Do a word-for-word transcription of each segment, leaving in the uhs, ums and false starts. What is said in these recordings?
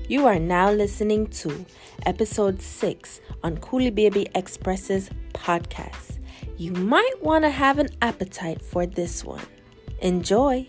You are now listening to episode six on Coolie Baby Express's podcast. You might want to have an appetite for this one. Enjoy.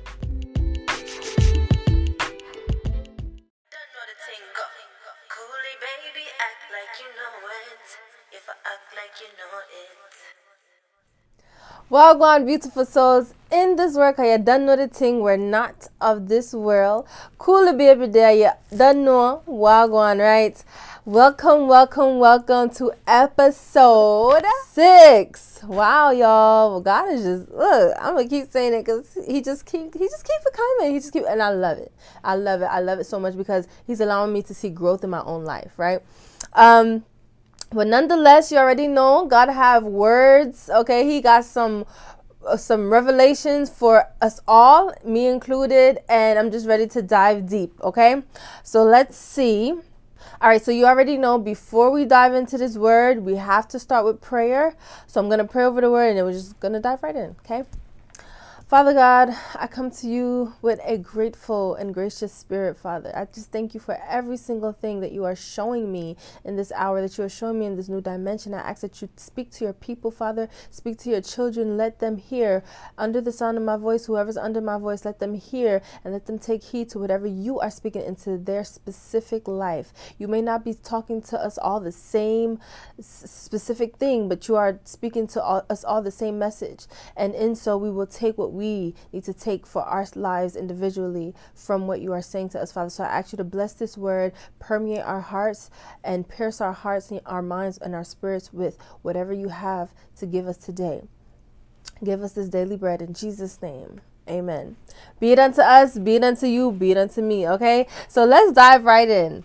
Wagwan, beautiful souls in this world, you don't know the thing, we're not of this world. Cool baby there, you don't know. Wagwan, right? Welcome, welcome, welcome to episode six. Wow, y'all. God is just, look, I'm gonna keep saying it because he just keep he just keep it coming. He just keep, and I love it. I love it. I love it so much because he's allowing me to see growth in my own life, right? Um But nonetheless, you already know God have words. Okay, he got some uh, some revelations for us all, me included, and I'm just ready to dive deep. Okay, so let's see. All right, so you already know before we dive into this word, we have to start with prayer. So I'm gonna pray over the word, and then we're just gonna dive right in. Okay. Father God, I come to you with a grateful and gracious spirit, Father. I just thank you for every single thing that you are showing me in this hour, that you are showing me in this new dimension. I ask that you speak to your people, Father. Speak to your children. Let them hear under the sound of my voice. Whoever's under my voice, let them hear and let them take heed to whatever you are speaking into their specific life. You may not be talking to us all the same specific thing, but you are speaking to all, us all the same message. And in so we will take what we we need to take for our lives individually from what you are saying to us, Father. So I ask you to bless this word, permeate our hearts, and pierce our hearts, and our minds, and our spirits with whatever you have to give us today. Give us this daily bread in Jesus' name. Amen. Be it unto us, be it unto you, be it unto me. Okay, so let's dive right in.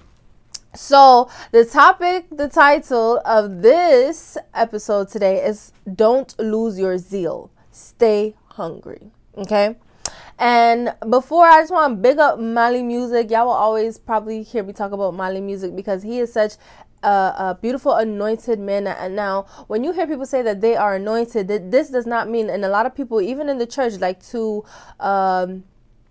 So the topic, the title of this episode today is Don't Lose Your Zeal. Stay hungry. Okay. And before, I just want to big up Mali Music. Y'all will always probably hear me talk about Mali Music because he is such a, a beautiful anointed man. And now when you hear people say that they are anointed, that this does not mean, and a lot of people even in the church like to um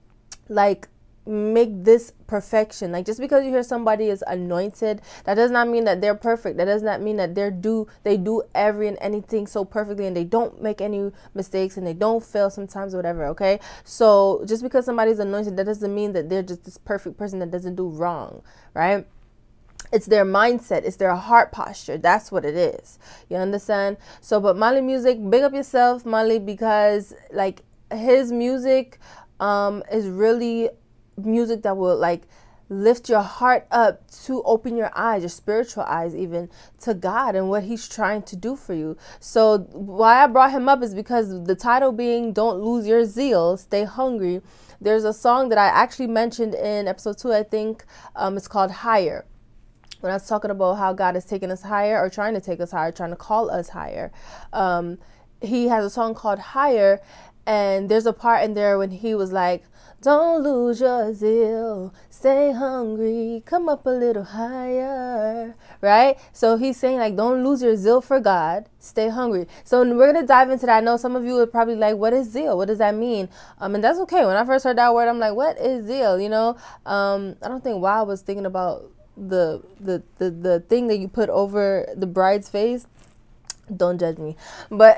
like make this perfection. Like, just because you hear somebody is anointed, that does not mean that they're perfect. That does not mean that they're do they do every and anything so perfectly, and they don't make any mistakes, and they don't fail sometimes or whatever. Okay, so just because somebody's anointed, that doesn't mean that they're just this perfect person that doesn't do wrong, right? It's their mindset. It's their heart posture. That's what it is. You understand? So, but Mali Music, big up yourself, Mali, because like his music um is really music that will like lift your heart up to open your eyes, your spiritual eyes, even to God and what he's trying to do for you. So why I brought him up is because the title being Don't Lose Your Zeal, Stay Hungry. There's a song that I actually mentioned in episode two, I think. Um, it's called Higher. When I was talking about how God is taking us higher, or trying to take us higher, trying to call us higher. Um, he has a song called Higher, and there's a part in there when he was like, don't lose your zeal, stay hungry, come up a little higher, right? So he's saying like, don't lose your zeal for God, stay hungry. So we're going to dive into that. I know some of you are probably like, what is zeal? What does that mean? Um, and that's okay. When I first heard that word, I'm like, what is zeal? You know, um, I don't think why I was thinking about the, the, the, the thing that you put over the bride's face. Don't judge me. But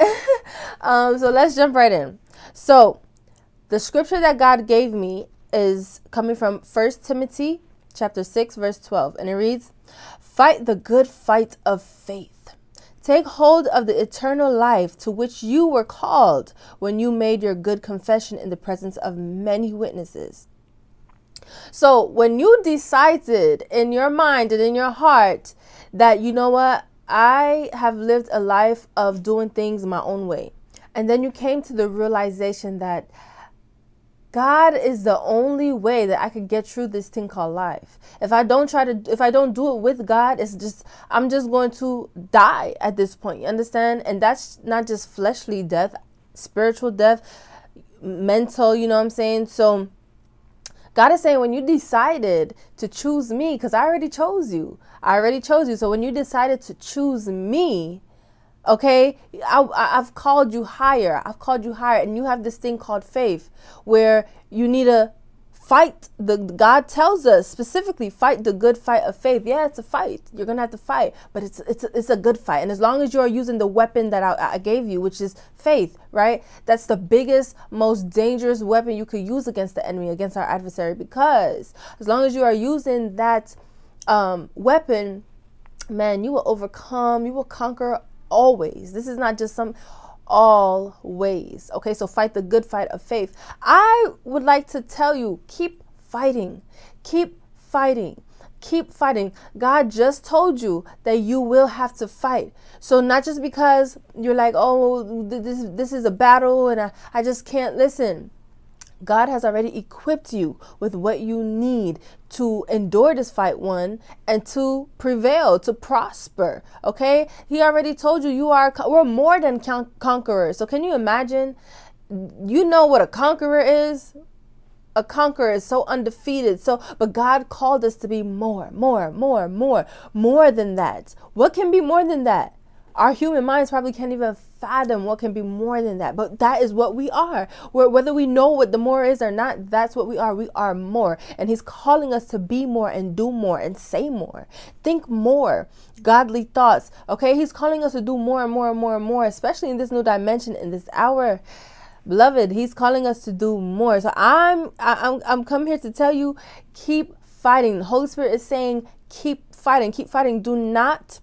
um, so let's jump right in. So the scripture that God gave me is coming from First Timothy chapter six, verse twelve. And it reads, fight the good fight of faith. Take hold of the eternal life to which you were called when you made your good confession in the presence of many witnesses. So when you decided in your mind and in your heart that, you know what, I have lived a life of doing things my own way. And then you came to the realization that God is the only way that I could get through this thing called life. If I don't try to, if I don't do it with God, it's just, I'm just going to die at this point. You understand? And that's not just fleshly death, spiritual death, mental, you know what I'm saying? So God is saying when you decided to choose me, because I already chose you. I already chose you. So when you decided to choose me, okay, I, I've called you higher. I've called you higher. And you have this thing called faith where you need to fight the God tells us specifically, fight the good fight of faith. Yeah, it's a fight. You're gonna have to fight, but it's it's it's a good fight. And as long as you are using the weapon that I, I gave you, which is faith, right? That's the biggest, most dangerous weapon you could use against the enemy, against our adversary. Because as long as you are using that um, weapon, man, you will overcome. You will conquer always. This is not just some. Always. Okay, so fight the good fight of faith. I would like to tell you, keep fighting, keep fighting, keep fighting. God just told you that you will have to fight. So not just because you're like, oh, this, this is a battle and I, I just can't listen. God has already equipped you with what you need to endure this fight, one, and to prevail, to prosper. Okay, he already told you you are we're more than con- conquerors. So can you imagine? You know what a conqueror is. A conqueror is so undefeated. So, but God called us to be more, more, more, more, more than that. What can be more than that? Our human minds probably can't even fathom what can be more than that. But that is what we are. We're, whether we know what the more is or not, that's what we are. We are more. And he's calling us to be more and do more and say more. Think more. Godly thoughts. Okay, he's calling us to do more and more and more and more, especially in this new dimension, in this hour. Beloved, he's calling us to do more. So I'm I'm I'm come here to tell you, keep fighting. The Holy Spirit is saying, keep fighting, keep fighting. Do not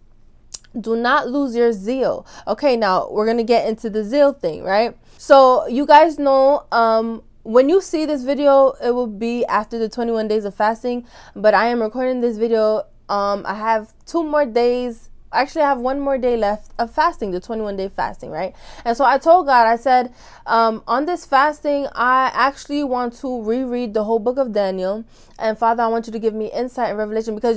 Do not lose your zeal. Okay, now we're going to get into the zeal thing, right? So you guys know, um, when you see this video, it will be after the twenty-one days of fasting. But I am recording this video. Um, I have two more days. Actually, I have one more day left of fasting, the twenty-one day fasting, right? And so I told God, I said, um, on this fasting, I actually want to reread the whole book of Daniel. And Father, I want you to give me insight and revelation, because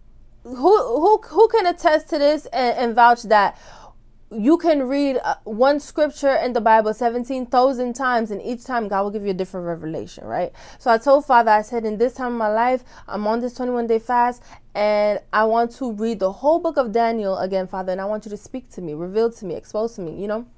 Who who who can attest to this and, and vouch that you can read one scripture in the Bible seventeen thousand times, and each time God will give you a different revelation, right? So I told Father, I said, in this time of my life, I'm on this twenty-one day fast, and I want to read the whole book of Daniel again, Father, and I want you to speak to me, reveal to me, expose to me, you know?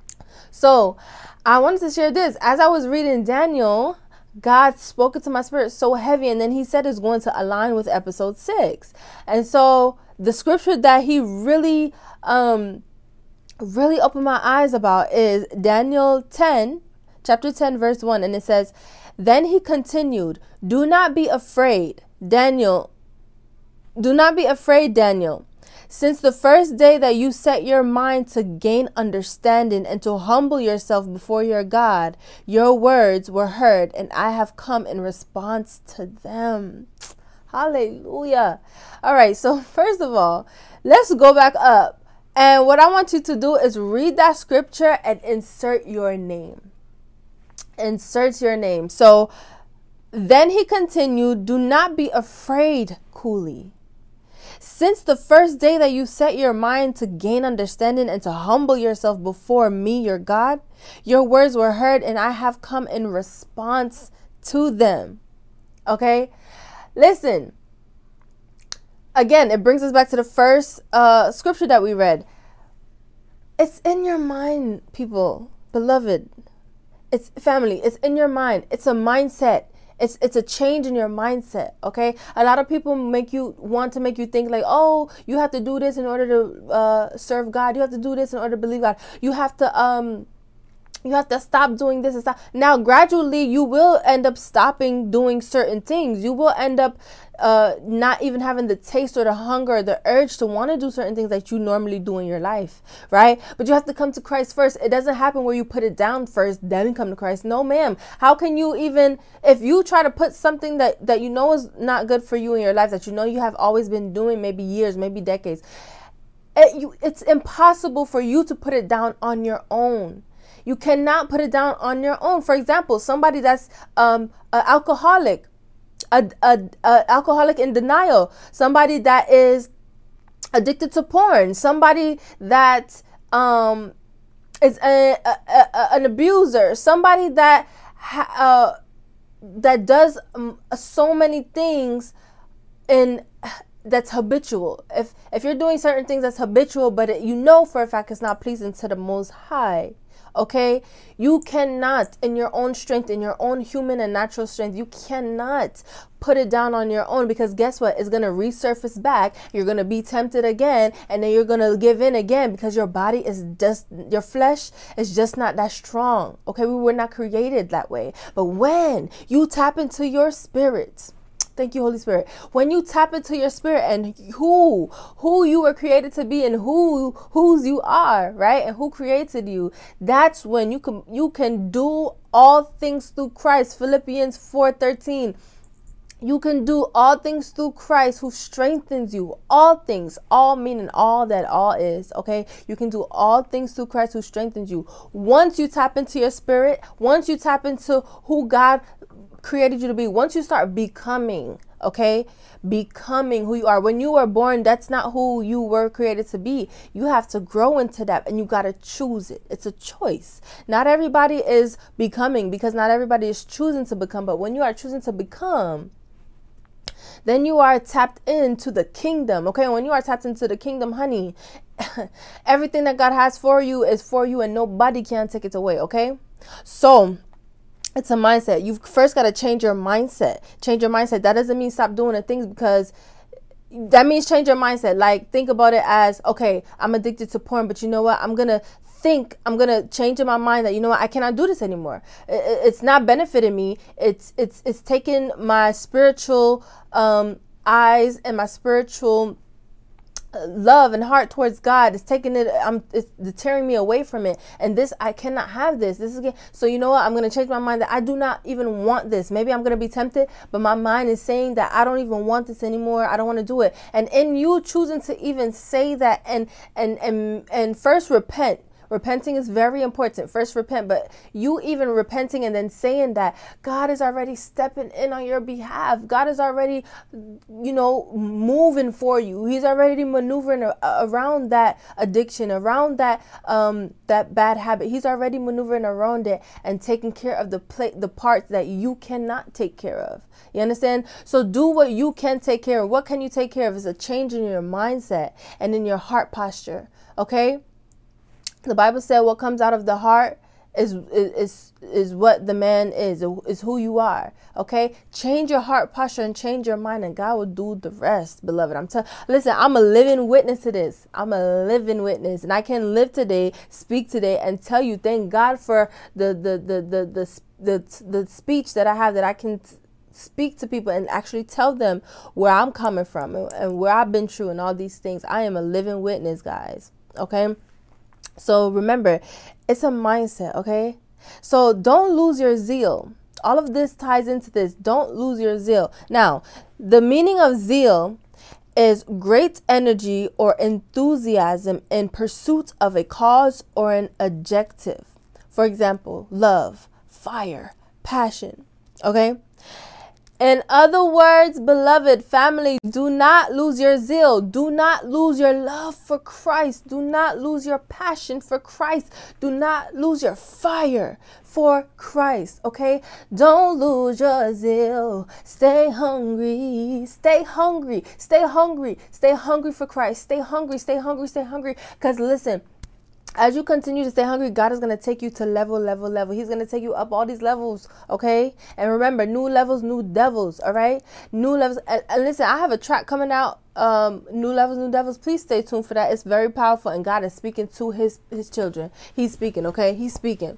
So I wanted to share this. As I was reading Daniel, God spoke it to my spirit so heavy, and then he said it's going to align with episode six. And so the scripture that he really, um, really opened my eyes about is Daniel ten, chapter ten, verse one. And it says, then he continued, do not be afraid, Daniel. Do not be afraid, Daniel. Since the first day that you set your mind to gain understanding and to humble yourself before your God, your words were heard, and I have come in response to them. Hallelujah. All right, so first of all, let's go back up. And what I want you to do is read that scripture and insert your name. Insert your name. So then he continued, do not be afraid, Cooley. Since the first day that you set your mind to gain understanding and to humble yourself before me, your God, your words were heard, and I have come in response to them. Okay? Listen. Again, it brings us back to the first uh, scripture that we read. It's in your mind, people, beloved. It's family. It's in your mind. It's a mindset. It's it's a change in your mindset, okay? A lot of people make you want to make you think like, oh, you have to do this in order to uh, serve God. You have to do this in order to believe God. You have to um, you have to stop doing this and stop. Now, gradually, you will end up stopping doing certain things. You will end up uh, not even having the taste or the hunger or the urge to want to do certain things that you normally do in your life, right? But you have to come to Christ first. It doesn't happen where you put it down first, then come to Christ. No, ma'am. How can you even, if you try to put something that, that you know is not good for you in your life, that you know you have always been doing, maybe years, maybe decades, it, you, it's impossible for you to put it down on your own. You cannot put it down on your own. For example, somebody that's um, an alcoholic, a, a, a alcoholic in denial, somebody that is addicted to porn, somebody that um, is a, a, a, an abuser, somebody that ha, uh, that does um, so many things in that's habitual. If if you're doing certain things that's habitual, but it, you know for a fact it's not pleasing to the Most High. Okay, you cannot, in your own strength, in your own human and natural strength, you cannot put it down on your own, because guess what? It's going to resurface back. You're going to be tempted again, and then you're going to give in again, because your body is just, your flesh is just not that strong. Okay, we were not created that way. But when you tap into your spirit, thank you, Holy Spirit. When you tap into your spirit and who, who you were created to be, and who, whose you are, right? And who created you, that's when you can, you can do all things through Christ. Philippians four thirteen. You can do all things through Christ who strengthens you. All things, all meaning all that all is, okay? You can do all things through Christ who strengthens you. Once you tap into your spirit, once you tap into who God created you to be, once you start becoming, okay, becoming who you are. When you were born, that's not who you were created to be. You have to grow into that, and you got to choose it. It's a choice. Not everybody is becoming, because not everybody is choosing to become. But when you are choosing to become, then you are tapped into the kingdom. Okay, when you are tapped into the kingdom, honey, everything that God has for you is for you, and nobody can take it away. Okay, so it's a mindset. You've first got to change your mindset. Change your mindset. That doesn't mean stop doing the things, because that means change your mindset. Like, think about it as, okay, I'm addicted to porn, but you know what? I'm going to think, I'm going to change in my mind that, you know what? I cannot do this anymore. It's not benefiting me. It's, it's, it's taking my spiritual um, eyes and my spiritual love and heart towards God. It's taking it, I'm it's deterring me away from it. And this, I cannot have this. This is again. So you know what? I'm going to change my mind that I do not even want this. Maybe I'm going to be tempted, but my mind is saying that I don't even want this anymore. I don't want to do it. And in you choosing to even say that and and and and first repent. Repenting is very important. First repent, but you even repenting and then saying that God is already stepping in on your behalf. God is already, you know, moving for you. He's already maneuvering around that addiction, around that um, that bad habit. He's already maneuvering around it and taking care of the pla- the parts that you cannot take care of. You understand? So do what you can take care of. What can you take care of is a change in your mindset and in your heart posture. Okay? The Bible said what comes out of the heart is is is what the man is, is who you are. Okay, change your heart posture and change your mind, and God will do the rest, beloved. I'm telling. Listen, I'm a living witness to this. I'm a living witness, and I can live today, speak today, and tell you, thank God for the the the the the the, the speech that I have, that I can t- speak to people and actually tell them where I'm coming from and, and where I've been through and all these things. I am a living witness, guys. Okay. So remember, it's a mindset, okay? So don't lose your zeal. All of this ties into this. Don't lose your zeal. Now, the meaning of zeal is great energy or enthusiasm in pursuit of a cause or an objective. For example, love, fire, passion, okay? In other words, beloved family, do not lose your zeal. Do not lose your love for Christ. Do not lose your passion for Christ. Do not lose your fire for Christ, okay? Don't lose your zeal. Stay hungry. Stay hungry. Stay hungry. Stay hungry for Christ. Stay hungry. Stay hungry. Stay hungry. Because listen, as you continue to stay hungry, God is going to take you to level, level, level. He's going to take you up all these levels, okay? And remember, new levels, new devils, all right? New levels. And, and listen, I have a track coming out, um, New Levels, New Devils. Please stay tuned for that. It's very powerful, and God is speaking to his, his children. He's speaking, okay? He's speaking.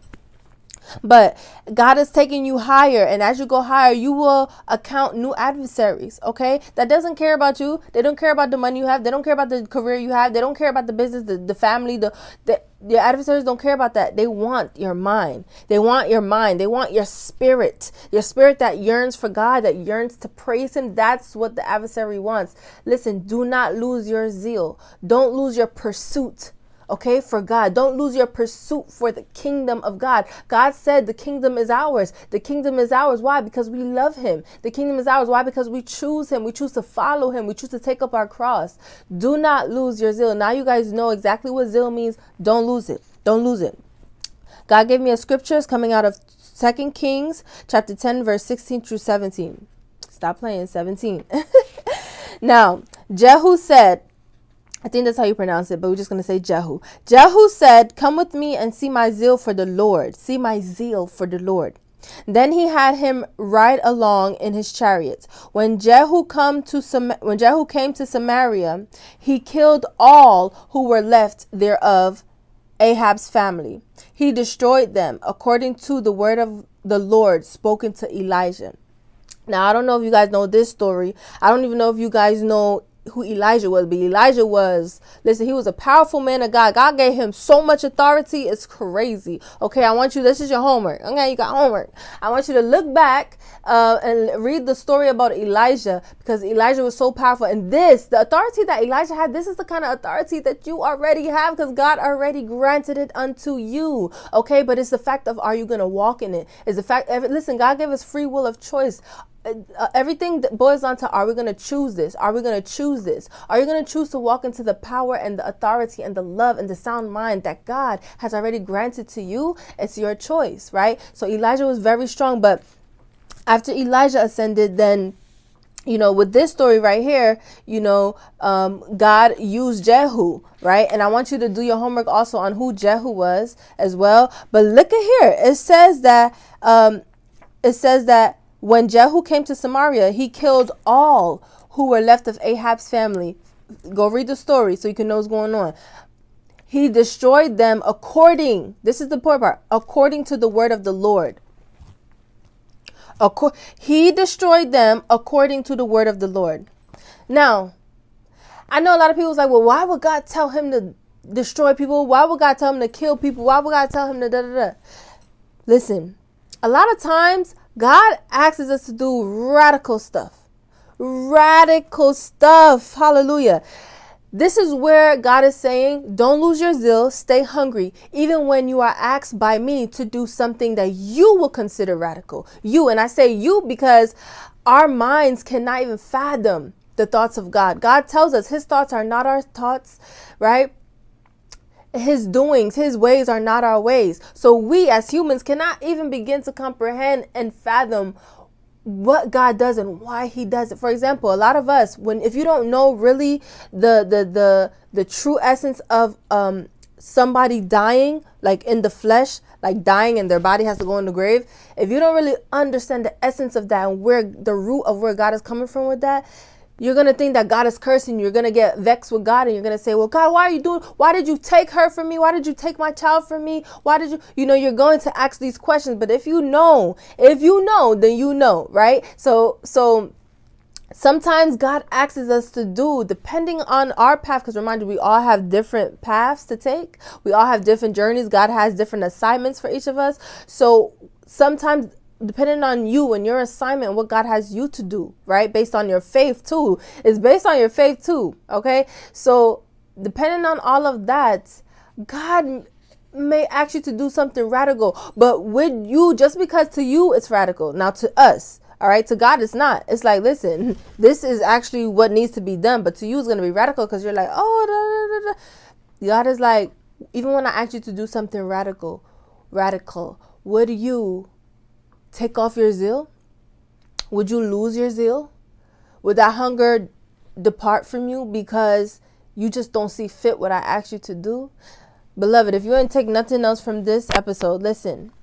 But God is taking you higher, and as you go higher, you will account new adversaries, okay? That doesn't care about you. They don't care about the money you have. They don't care about the career you have. They don't care about the business, the, the family. The, the the adversaries don't care about that. They want your mind. They want your mind. They want your spirit. Your spirit that yearns for God, that yearns to praise him. That's what the adversary wants. Listen, do not lose your zeal. Don't lose your pursuit. Okay, for God. Don't lose your pursuit for the kingdom of God. God said the kingdom is ours. The kingdom is ours. Why? Because we love him. The kingdom is ours. Why? Because we choose him. We choose to follow him. We choose to take up our cross. Do not lose your zeal. Now you guys know exactly what zeal means. Don't lose it. Don't lose it. God gave me a scripture. It's coming out of Second Kings chapter ten, verse sixteen through seventeen. Stop playing, seventeen. Now, Jehu said, I think that's how you pronounce it, but we're just going to say Jehu. Jehu said, come with me and see my zeal for the Lord. See my zeal for the Lord. Then he had him ride along in his chariots. When Jehu come to Sam- when Jehu came to Samaria, he killed all who were left thereof, Ahab's family. He destroyed them according to the word of the Lord spoken to Elijah. Now, I don't know if you guys know this story. I don't even know if you guys know who Elijah was, but Elijah was, listen, he was a powerful man of God. God gave him so much authority. It's crazy. Okay, I want you, this is your homework. Okay, you got homework. I want you to look back uh, and read the story about Elijah, because Elijah was so powerful. And this, the authority that Elijah had, this is the kind of authority that you already have, because God already granted it unto you. Okay, but it's the fact of, are you going to walk in it? It's the fact, every, listen, God gave us free will of choice. Uh, everything that boils down to, are we going to choose this? Are we going to choose this? Are you going to choose to walk into the power and the authority and the love and the sound mind that God has already granted to you? It's your choice, right? So Elijah was very strong, but after Elijah ascended, then, you know, with this story right here, you know, um, God used Jehu, right? And I want you to do your homework also on who Jehu was as well. But look at here. It says that, um, it says that, when Jehu came to Samaria, he killed all who were left of Ahab's family. Go read the story so you can know what's going on. He destroyed them according, this is the important part, according to the word of the Lord. Acco- he destroyed them according to the word of the Lord. Now, I know a lot of people was like, well, why would God tell him to destroy people? Why would God tell him to kill people? Why would God tell him to da da da? Listen, a lot of times, God asks us to do radical stuff. Radical stuff. Hallelujah. This is where God is saying, don't lose your zeal, stay hungry, even when you are asked by me to do something that you will consider radical. You, and I say you because our minds cannot even fathom the thoughts of God. God tells us his thoughts are not our thoughts, right? His doings, his ways are not our ways. So we as humans cannot even begin to comprehend and fathom what God does and why he does it. For example, a lot of us, when if you don't know really the the the the true essence of um somebody dying, like in the flesh, like dying and their body has to go in the grave, if you don't really understand the essence of that and where the root of where God is coming from with that, you're going to think that God is cursing you. You're going to get vexed with God and you're going to say, well, God, why are you doing, why did you take her from me? Why did you take my child from me? Why did you, you know, you're going to ask these questions. But if you know, if you know, then you know, right? So, so sometimes God asks us to do, depending on our path, because remind you, we all have different paths to take. We all have different journeys. God has different assignments for each of us. So sometimes, depending on you and your assignment, what God has you to do, right? Based on your faith too. It's based on your faith too. Okay. So depending on all of that, God may ask you to do something radical, but with you, just because to you it's radical. Now to us, all right, to God it's not. It's like, listen, this is actually what needs to be done, but to you it's going to be radical because you're like, oh, da, da, da, da. God is like, even when I ask you to do something radical, radical, would you take off your zeal? Would you lose your zeal? Would that hunger depart from you because you just don't see fit what I asked you to do? Beloved, if you didn't take nothing else from this episode, listen.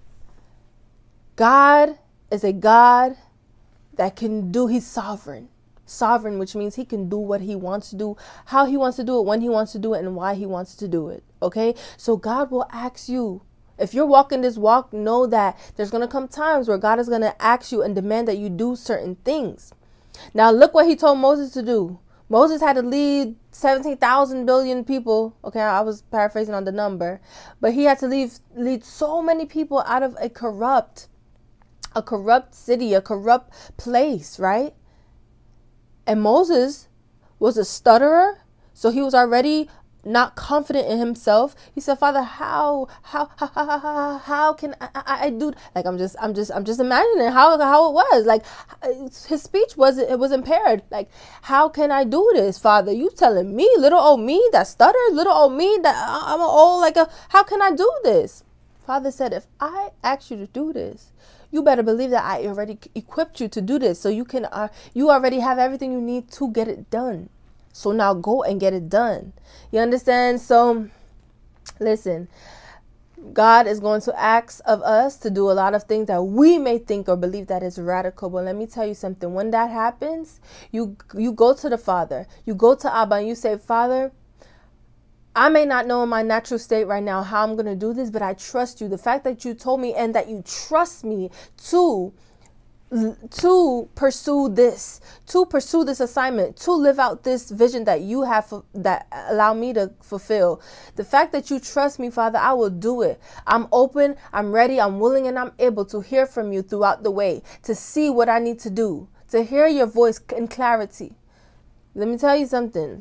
God is a God that can do, he's sovereign. Sovereign, which means he can do what he wants to do, how he wants to do it, when he wants to do it, and why he wants to do it. Okay? So God will ask you, if you're walking this walk, know that there's going to come times where God is going to ask you and demand that you do certain things. Now, look what he told Moses to do. Moses had to lead seventeen thousand billion people. Okay, I was paraphrasing on the number. But he had to leave, lead so many people out of a corrupt, a corrupt city, a corrupt place, right? And Moses was a stutterer. So he was already not confident in himself. He said, Father, how, how, how, how, how, how can I, I, I do? Like, I'm just, I'm just, I'm just imagining how, how it was. Like, his speech was, it was impaired. Like, how can I do this, Father? You telling me, little old me that stutters, little old me that I'm old, like a, how can I do this? Father said, if I ask you to do this, you better believe that I already equipped you to do this. So you can, uh, you already have everything you need to get it done. So now go and get it done. You understand? So listen, God is going to ask of us to do a lot of things that we may think or believe that is radical. But let me tell you something. When that happens, you you go to the Father. You go to Abba and you say, Father, I may not know in my natural state right now how I'm going to do this, but I trust you. The fact that you told me and that you trust me to to pursue this, to pursue this assignment, to live out this vision that you have, that allow me to fulfill. The fact that you trust me, Father, I will do it. I'm open, I'm ready, I'm willing, and I'm able to hear from you throughout the way, to see what I need to do, to hear your voice in clarity. Let me tell you something.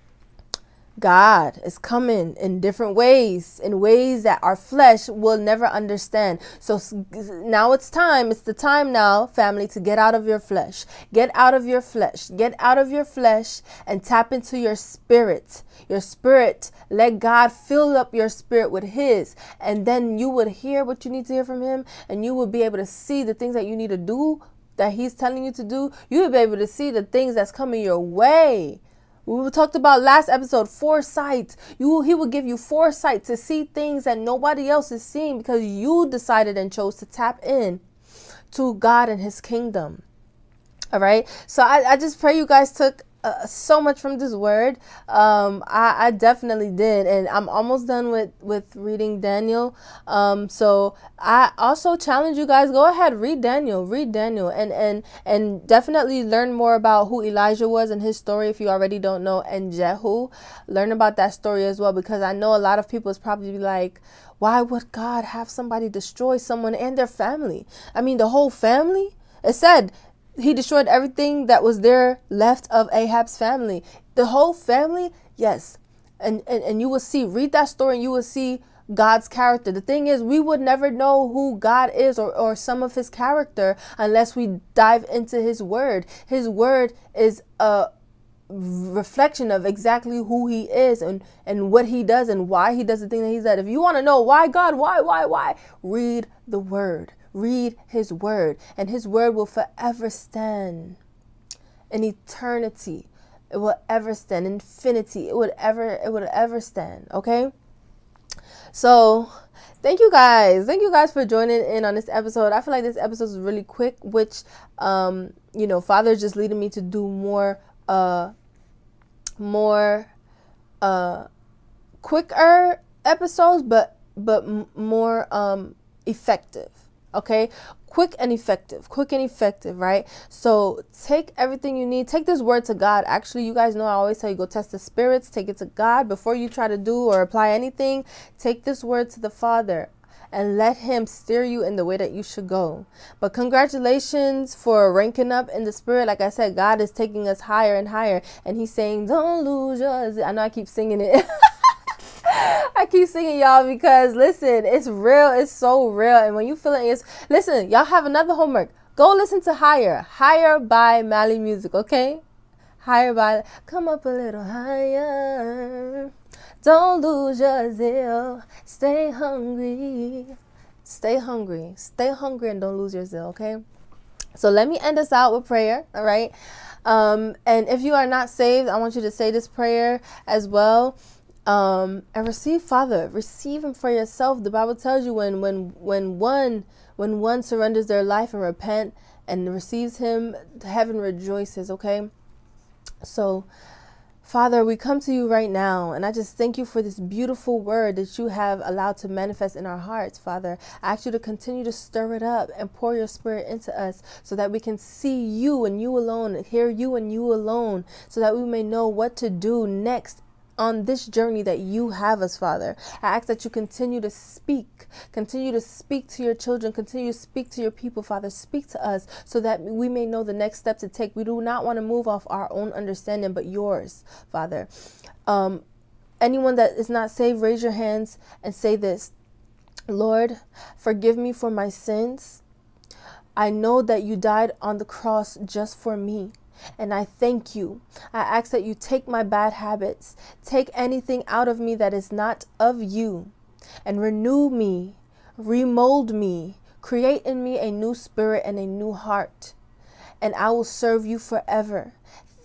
God is coming in different ways, in ways that our flesh will never understand. So now it's time. It's the time now, family, to get out of your flesh. Get out of your flesh. Get out of your flesh and tap into your spirit. Your spirit. Let God fill up your spirit with his. And then you would hear what you need to hear from him. And you will be able to see the things that you need to do, that he's telling you to do. You will be able to see the things that's coming your way. We talked about last episode, foresight. You, he will give you foresight to see things that nobody else is seeing because you decided and chose to tap in to God and his kingdom. All right. So I, I just pray you guys took uh, so much from this word. Um, I, I definitely did. And I'm almost done with, with reading Daniel. Um, so I also challenge you guys, go ahead, read Daniel, read Daniel and, and, and definitely learn more about who Elijah was and his story. If you already don't know, and Jehu, learn about that story as well, because I know a lot of people is probably like, why would God have somebody destroy someone and their family? I mean, the whole family. It said he destroyed everything that was there left of Ahab's family. The whole family, yes. And, and, and you will see, read that story and you will see God's character. The thing is, we would never know who God is or, or some of his character unless we dive into his word. His word is a reflection of exactly who he is and, and what he does and why he does the thing that he said. If you want to know why God, why, why, why, read the word. Read his word, and his word will forever stand in eternity. It will ever stand in infinity. It would ever, it would ever stand. Okay. So thank you guys. Thank you guys for joining in on this episode. I feel like this episode is really quick, which, um, you know, Father is just leading me to do more, uh, more, uh, quicker episodes, but, but m- more, um, effective. Okay, quick and effective, quick and effective, right? So take everything you need. Take this word to God. Actually, you guys know I always tell you, go test the spirits. Take it to God before you try to do or apply anything. Take this word to the Father and let him steer you in the way that you should go. But congratulations for ranking up in the spirit. Like I said, God is taking us higher and higher. And he's saying, don't lose yours. I know I keep singing it. I keep singing, y'all, because listen, it's real. It's so real. And when you feel it, it's, listen, y'all have another homework. Go listen to Higher. Higher by Mali Music, okay? Higher by, come up a little higher. Don't lose your zeal. Stay hungry. Stay hungry. Stay hungry and don't lose your zeal, okay? So let me end us out with prayer, all right? Um, and if you are not saved, I want you to say this prayer as well. Um, and receive Father, receive him for yourself. The Bible tells you when, when, when one, when one surrenders their life and repent and receives him, heaven rejoices. Okay. So Father, we come to you right now, and I just thank you for this beautiful word that you have allowed to manifest in our hearts, Father. I ask you to continue to stir it up and pour your spirit into us so that we can see you and you alone, hear you and you alone, so that we may know what to do next on this journey that you have us, Father. I ask that you continue to speak, continue to speak to your children, continue to speak to your people, Father. Speak to us so that we may know the next step to take. We do not want to move off our own understanding, but yours, Father. Um, anyone that is not saved, raise your hands and say this. Lord, forgive me for my sins. I know that you died on the cross just for me. And I thank you. I ask that you take my bad habits, take anything out of me that is not of you, and renew me, remold me, create in me a new spirit and a new heart. And I will serve you forever.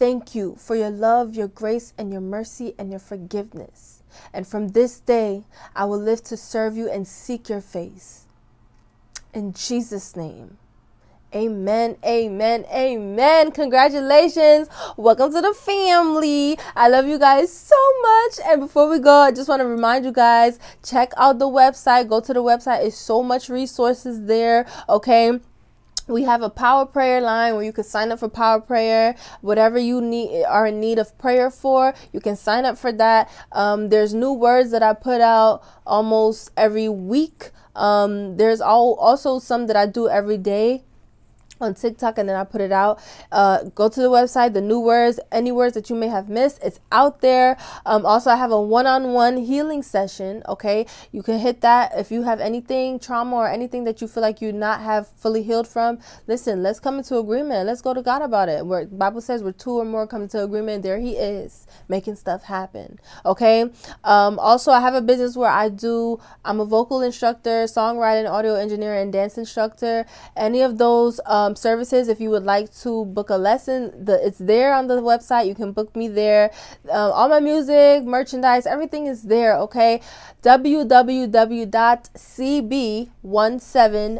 thank you for your love, your grace, and your mercy, and your forgiveness. And from this day, I will live to serve you and seek your face. In Jesus' name. Amen, amen, amen. Congratulations. Welcome to the family. I love you guys so much. And before we go, I just want to remind you guys, check out the website. Go to the website. It's so much resources there, okay? We have a power prayer line where you can sign up for power prayer. Whatever you need are in need of prayer for, you can sign up for that. Um, there's new words that I put out almost every week. Um, there's all, also some that I do every day on TikTok, and then I put it out. Uh, go to the website, the new words, any words that you may have missed, it's out there. Um, also, I have a one-on-one healing session. Okay, you can hit that if you have anything, trauma or anything that you feel like you not have fully healed from. Listen, let's come into agreement. Let's go to God about it. Where the Bible says, where two or more come into agreement, there He is making stuff happen. Okay. Um, also, I have a business where I do. I'm a vocal instructor, songwriting, audio engineer, and dance instructor. Any of those um, services, if you would like to book a lesson, the it's there on the website. You can book me there. Um, all my music, merchandise, everything is there. Okay, w w w dot c b one seven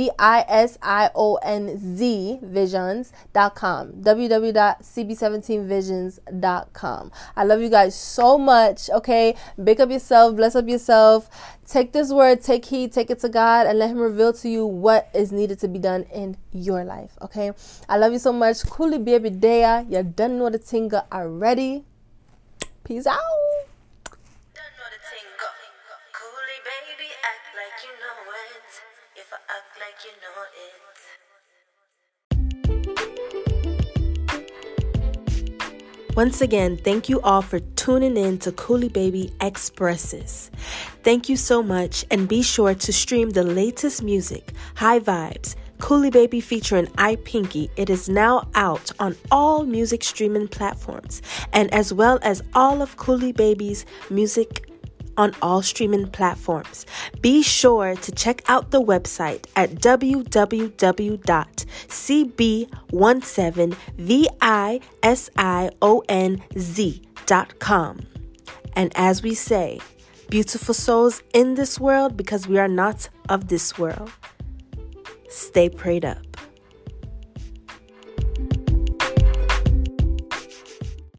visions dot com w w w dot c b seventeen visions dot com. I love you guys so much. Okay, big up yourself, bless up yourself. Take this word, take heed, take it to God, and let Him reveal to you what is needed to be done in your life. Okay, I love you so much. Kuli baby dea, you done know the tinga already. Peace out. Done know the tinga. Kuli baby, act like you know it. If I act like you know it. Once again, thank you all for tuning in to Kuli Baby Expresses. Thank you so much, and be sure to stream the latest music, High Vibes, Kuli Baby featuring iPinky. It is now out on all music streaming platforms, and as well as all of Kuli Baby's music on all streaming platforms. Be sure to check out the website at w w w dot c b one seven visions dot com. And as we say, beautiful souls in this world, because we are not of this world, stay prayed up.